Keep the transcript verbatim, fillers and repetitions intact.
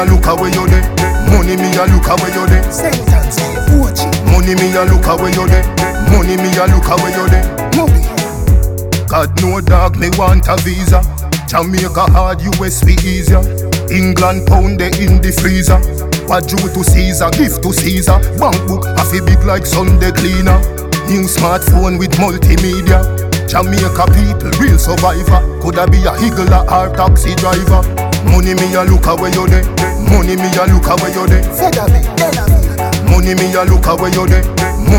look away you there. Money me a look away you there. Sentence, watch it. Money me a look away you there. Money me a look away you there. Money. God no dog me want a visa. Jamaica hard, U S be easier. England pound they in the freezer. What due to Caesar, give to Caesar. Bank book a fi big like Sunday cleaner. New smartphone with multimedia. Jamaica people, real survivor. Coulda be a higgler or taxi driver. Money me a look away you there. Money me a look away you there. Feather me, Della me. Money me a look away you there.